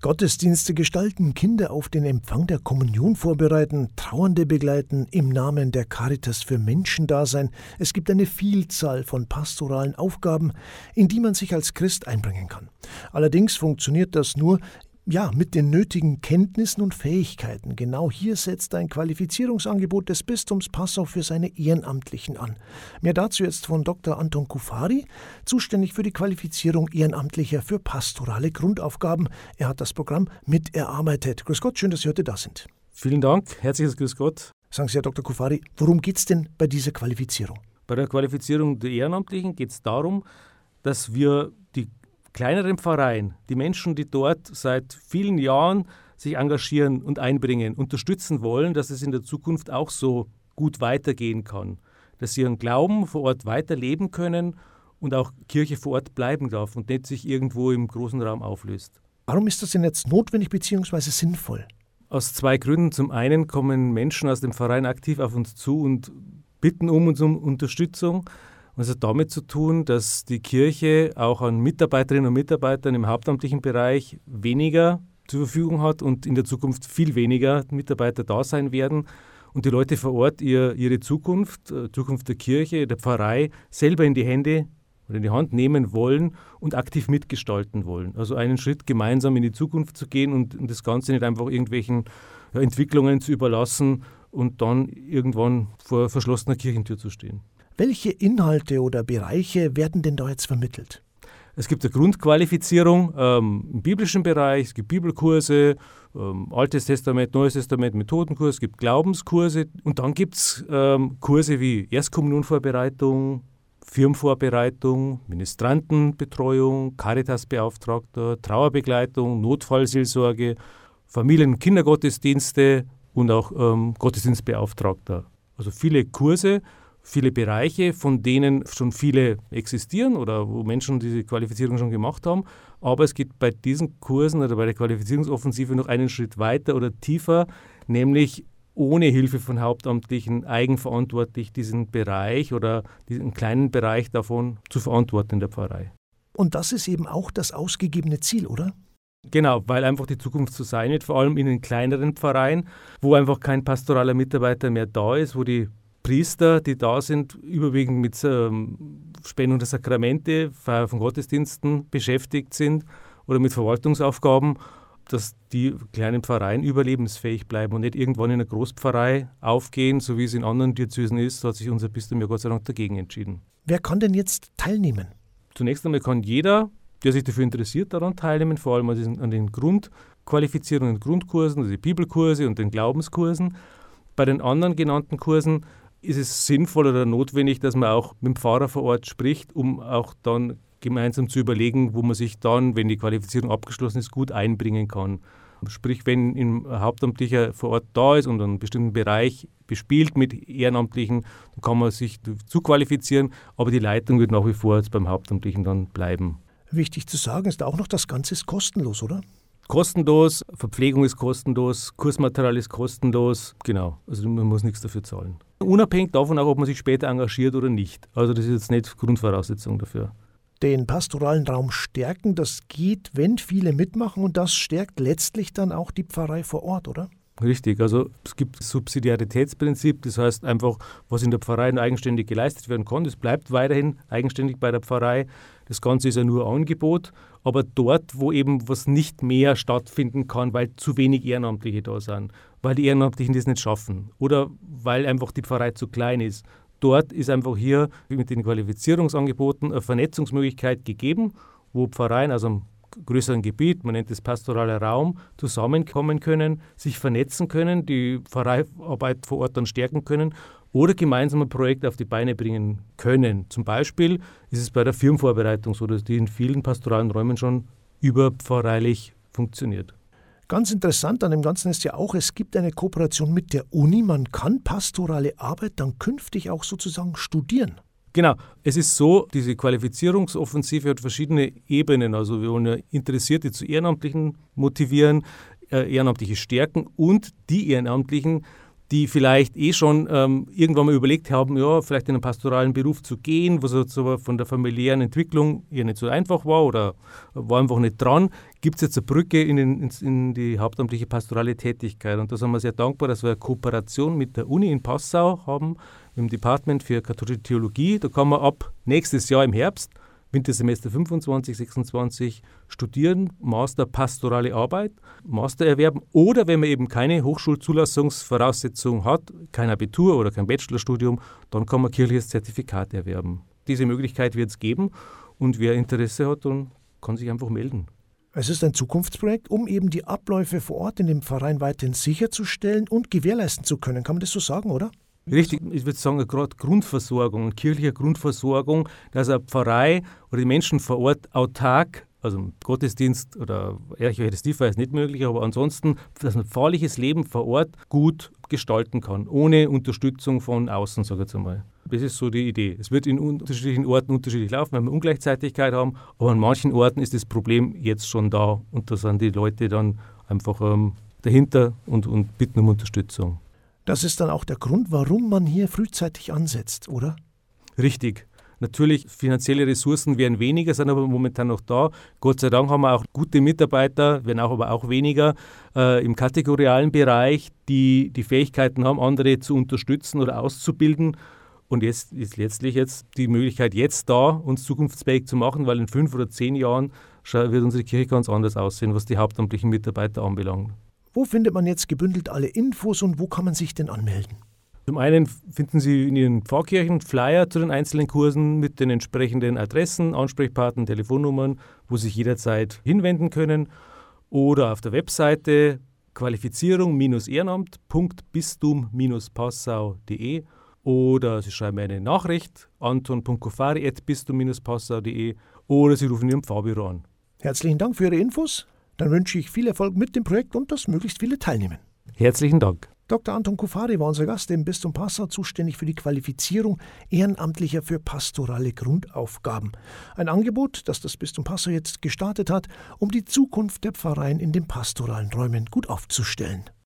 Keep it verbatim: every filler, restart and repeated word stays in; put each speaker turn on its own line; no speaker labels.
Gottesdienste gestalten, Kinder auf den Empfang der Kommunion vorbereiten, Trauernde begleiten, im Namen der Caritas für Menschen da sein. Es gibt eine Vielzahl von pastoralen Aufgaben, in die man sich als Christ einbringen kann. Allerdings funktioniert das nur Ja, mit den nötigen Kenntnissen und Fähigkeiten. Genau hier setzt ein Qualifizierungsangebot des Bistums Passau für seine Ehrenamtlichen an. Mehr dazu jetzt von Doktor Anton Kufari, zuständig für die Qualifizierung Ehrenamtlicher für pastorale Grundaufgaben. Er hat das Programm miterarbeitet. Grüß Gott, schön, dass Sie heute da sind.
Vielen Dank, herzliches Grüß Gott.
Sagen Sie, Herr Doktor Kufari, worum geht es denn bei dieser Qualifizierung?
Bei der Qualifizierung der Ehrenamtlichen geht es darum, dass wir die kleineren Pfarreien, die Menschen, die dort seit vielen Jahren sich engagieren und einbringen, unterstützen wollen, dass es in der Zukunft auch so gut weitergehen kann. Dass sie ihren Glauben vor Ort weiterleben können und auch Kirche vor Ort bleiben darf und nicht sich irgendwo im großen Raum auflöst.
Warum ist das denn jetzt notwendig bzw. sinnvoll?
Aus zwei Gründen. Zum einen kommen Menschen aus dem Verein aktiv auf uns zu und bitten um uns um Unterstützung. Und es hat damit zu tun, dass die Kirche auch an Mitarbeiterinnen und Mitarbeitern im hauptamtlichen Bereich weniger zur Verfügung hat und in der Zukunft viel weniger Mitarbeiter da sein werden und die Leute vor Ort ihr, ihre Zukunft, äh, Zukunft der Kirche, der Pfarrei selber in die Hände oder in die Hand nehmen wollen und aktiv mitgestalten wollen. Also einen Schritt gemeinsam in die Zukunft zu gehen und, und das Ganze nicht einfach irgendwelchen ja, Entwicklungen zu überlassen und dann irgendwann vor verschlossener Kirchentür zu stehen.
Welche Inhalte oder Bereiche werden denn da jetzt vermittelt?
Es gibt eine Grundqualifizierung ähm, im biblischen Bereich, es gibt Bibelkurse, ähm, Altes Testament, Neues Testament, Methodenkurs, es gibt Glaubenskurse und dann gibt es ähm, Kurse wie Erstkommunionvorbereitung, Firmenvorbereitung, Ministrantenbetreuung, Caritasbeauftragter, Trauerbegleitung, Notfallseelsorge, Familien- und Kindergottesdienste und auch ähm, Gottesdienstbeauftragter. Also viele Kurse, viele Bereiche, von denen schon viele existieren oder wo Menschen diese Qualifizierung schon gemacht haben. Aber es geht bei diesen Kursen oder bei der Qualifizierungsoffensive noch einen Schritt weiter oder tiefer, nämlich ohne Hilfe von Hauptamtlichen eigenverantwortlich diesen Bereich oder diesen kleinen Bereich davon zu verantworten in der Pfarrei.
Und das ist eben auch das ausgegebene Ziel, oder?
Genau, weil einfach die Zukunft so sein wird, vor allem in den kleineren Pfarreien, wo einfach kein pastoraler Mitarbeiter mehr da ist, wo die Priester, die da sind, überwiegend mit ähm, Spendung der Sakramente, Feier von Gottesdiensten beschäftigt sind oder mit Verwaltungsaufgaben, dass die kleinen Pfarreien überlebensfähig bleiben und nicht irgendwann in einer Großpfarrei aufgehen, so wie es in anderen Diözesen ist. Da hat sich unser Bistum ja Gott sei Dank dagegen entschieden.
Wer kann denn jetzt teilnehmen?
Zunächst einmal kann jeder, der sich dafür interessiert, daran teilnehmen, vor allem an, diesen, an den Grundqualifizierungen, Grundkursen, also die Bibelkurse und den Glaubenskursen. Bei den anderen genannten Kursen ist es sinnvoll oder notwendig, dass man auch mit dem Pfarrer vor Ort spricht, um auch dann gemeinsam zu überlegen, wo man sich dann, wenn die Qualifizierung abgeschlossen ist, gut einbringen kann. Sprich, wenn ein Hauptamtlicher vor Ort da ist und einen bestimmten Bereich bespielt mit Ehrenamtlichen, dann kann man sich zuqualifizieren, aber die Leitung wird nach wie vor jetzt beim Hauptamtlichen dann bleiben.
Wichtig zu sagen ist auch noch, das Ganze ist kostenlos, oder?
Kostenlos, Verpflegung ist kostenlos, Kursmaterial ist kostenlos, genau, also man muss nichts dafür zahlen. Unabhängig davon auch, ob man sich später engagiert oder nicht. Also das ist jetzt nicht Grundvoraussetzung dafür.
Den pastoralen Raum stärken, das geht, wenn viele mitmachen und das stärkt letztlich dann auch die Pfarrei vor Ort, oder?
Richtig, also es gibt das Subsidiaritätsprinzip, das heißt einfach, was in der Pfarrei eigenständig geleistet werden kann, das bleibt weiterhin eigenständig bei der Pfarrei. Das Ganze ist ja nur Angebot, aber dort, wo eben was nicht mehr stattfinden kann, weil zu wenig Ehrenamtliche da sind, weil die Ehrenamtlichen das nicht schaffen oder weil einfach die Pfarrei zu klein ist, dort ist einfach hier mit den Qualifizierungsangeboten eine Vernetzungsmöglichkeit gegeben, wo Pfarreien aus einem größeren Gebiet, man nennt es pastoraler Raum, zusammenkommen können, sich vernetzen können, die Pfarreiarbeit vor Ort dann stärken können oder gemeinsam ein Projekt auf die Beine bringen können. Zum Beispiel ist es bei der Firmenvorbereitung so, dass die in vielen pastoralen Räumen schon überpfarreilich funktioniert.
Ganz interessant an dem Ganzen ist ja auch, es gibt eine Kooperation mit der Uni. Man kann pastorale Arbeit dann künftig auch sozusagen studieren.
Genau, es ist so, diese Qualifizierungsoffensive hat verschiedene Ebenen. Also wir wollen ja Interessierte zu Ehrenamtlichen motivieren, äh, Ehrenamtliche stärken und die Ehrenamtlichen die vielleicht eh schon ähm, irgendwann mal überlegt haben, ja, vielleicht in einen pastoralen Beruf zu gehen, was jetzt aber von der familiären Entwicklung eher nicht so einfach war oder war einfach nicht dran, gibt es jetzt eine Brücke in, den, in die hauptamtliche pastorale Tätigkeit. Und da sind wir sehr dankbar, dass wir eine Kooperation mit der Uni in Passau haben, im Department für katholische Theologie. Da kann man ab nächstes Jahr im Herbst, Wintersemester fünfundzwanzig, sechsundzwanzig, studieren, Master Pastorale Arbeit, Master erwerben oder wenn man eben keine Hochschulzulassungsvoraussetzung hat, kein Abitur oder kein Bachelorstudium, dann kann man kirchliches Zertifikat erwerben. Diese Möglichkeit wird es geben und wer Interesse hat, dann kann sich einfach melden.
Es ist ein Zukunftsprojekt, um eben die Abläufe vor Ort in dem Verein weiterhin sicherzustellen und gewährleisten zu können. Kann man das so sagen, oder?
Richtig, ich würde sagen, gerade Grundversorgung, kirchliche Grundversorgung, dass ein Pfarrei oder die Menschen vor Ort autark, also Gottesdienst oder Ehrliche Stiefweihe ist nicht möglich, aber ansonsten, dass man pfarrliches Leben vor Ort gut gestalten kann, ohne Unterstützung von außen, sage ich jetzt einmal. Das ist so die Idee. Es wird in unterschiedlichen Orten unterschiedlich laufen, wenn wir Ungleichzeitigkeit haben, aber an manchen Orten ist das Problem jetzt schon da und da sind die Leute dann einfach ähm, dahinter und, und bitten um Unterstützung.
Das ist dann auch der Grund, warum man hier frühzeitig ansetzt, oder?
Richtig. Natürlich, finanzielle Ressourcen werden weniger, sind aber momentan noch da. Gott sei Dank haben wir auch gute Mitarbeiter, werden auch aber auch weniger äh, im kategorialen Bereich, die die Fähigkeiten haben, andere zu unterstützen oder auszubilden. Und jetzt ist letztlich jetzt die Möglichkeit jetzt da, uns zukunftsfähig zu machen, weil in fünf oder zehn Jahren wird unsere Kirche ganz anders aussehen, was die hauptamtlichen Mitarbeiter anbelangt.
Wo findet man jetzt gebündelt alle Infos und wo kann man sich denn anmelden?
Zum einen finden Sie in Ihren Pfarrkirchen Flyer zu den einzelnen Kursen mit den entsprechenden Adressen, Ansprechpartnern, Telefonnummern, wo Sie sich jederzeit hinwenden können. Oder auf der Webseite qualifizierung-ehrenamt punkt bistum passau punkt de oder Sie schreiben eine Nachricht anton punkt kufari at bistum passau punkt de oder Sie rufen Ihrem Pfarrbüro an.
Herzlichen Dank für Ihre Infos. Dann wünsche ich viel Erfolg mit dem Projekt und dass möglichst viele teilnehmen.
Herzlichen Dank.
Doktor Anton Kufari war unser Gast im Bistum Passau, zuständig für die Qualifizierung Ehrenamtlicher für pastorale Grundaufgaben. Ein Angebot, das das Bistum Passau jetzt gestartet hat, um die Zukunft der Pfarreien in den pastoralen Räumen gut aufzustellen.